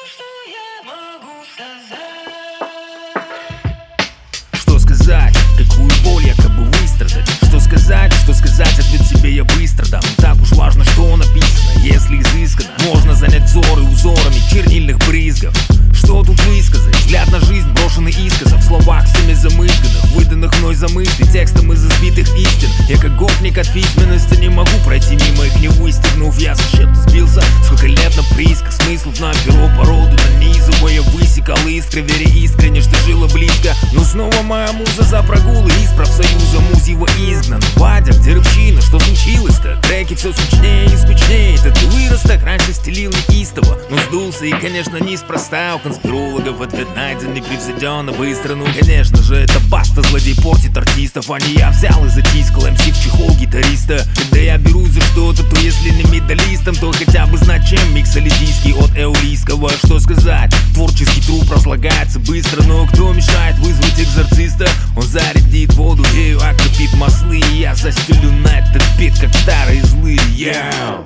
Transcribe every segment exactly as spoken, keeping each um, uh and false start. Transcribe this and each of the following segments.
Что сказать, какую боль якобы выстрадать? Что сказать, что сказать, ответ себе я быстро дам. Не так уж важно, что написано, если изысканно можно занять взоры узорами чернильных брызгов. Что тут высказать? Взгляд на жизнь, брошенный искоса, в словах всеми замызганных, выданных мной за мысли, текстом из избитых истин. Я как гопник от письменности не могу пройти мимо их, не выстегнув. Я со счета сбился, сколько лет на приисках, смыслов на перо породу нанизывая, высекал искры, веря искренне, что жило близко. Но снова моя муза за прогулы из профсоюза, муз его изгнан. Вадя, где рыбчина, что случилось-то? Треки все скучнее и скучнее. Это ты вырос так, раньше стелил неистово, но сдулся и, конечно, неспроста. У конспирологов ответ найден непревзойденно быстро. Ну, конечно же, это баста, злодей портит артистов, а не я взял и затискал эм си в чехол гитариста. Когда я берусь за что-то, то если не медалистом, то хотя бы знать, чем микс олимпийский от эулийского. Что сказать? Творческий труп разлагается быстро, но кто мешает вызвать экзорциста? Он зарядит воду, ею окропит маслы, и я застелю на этот бит, как старые злые. Yeah.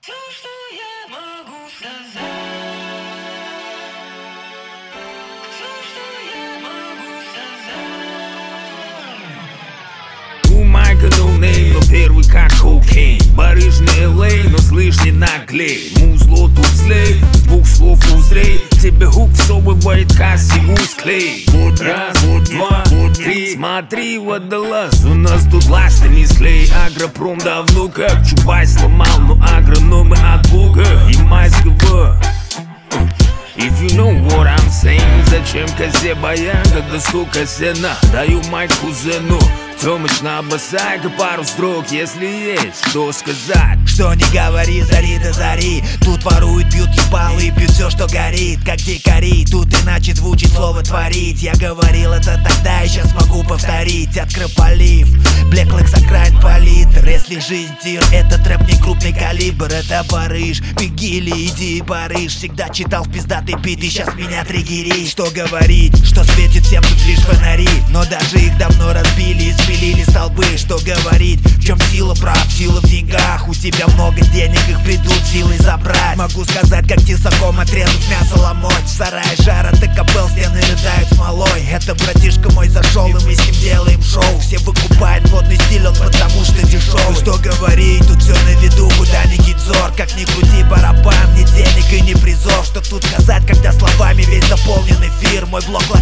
Но первый как коукейн, барыжный эл эй, но слышь не наглей. Музло тут злей, с двух слов узрей, тебе хук всовывает касси усклей. Раз, два, три, смотри, водолаз, у нас тут ласты не склей. Агропром давно как Чубай сломал, но агрономы от бога и майского. If you know what I'm saying, зачем козе баян, когда столько сена? Даю майк кузену, Тёмыч на босайка пару строк, если есть что сказать. Что не говори, зари до зари, тут воруют, пьют ебалы и пьют все, что горит. Как дикари, тут иначе звучит слово творить. Я говорил это тогда и сейчас могу повторить. Открополив, блеклых закраин палитр. Если жизнь тир, этот рэп не крупный калибр, это Париж. Беги или иди и Париж. Всегда читал в пиздатый бит и сейчас меня триггерит. Что говорить, что светит всем тут лишь фонари, но даже их давно разбили и спилили столбы. Что говорить, в чем сила прав, сила в деньгах. У тебя много денег, их придут силой забрать. Могу сказать, как тесаком отрезать мясо ломоть. В сарае жара, ты копел, стены рыдают смолой. Это братишка мой зашел, и мы с ним делаем шоу. Все выкупают модный стиль, он потому что дешевый. Что говорить, тут все на виду, куда ни кинь взор. Как ни крути барабан, ни денег и ни призов. Что тут сказать, когда словами весь заполнен эфир. Мой блог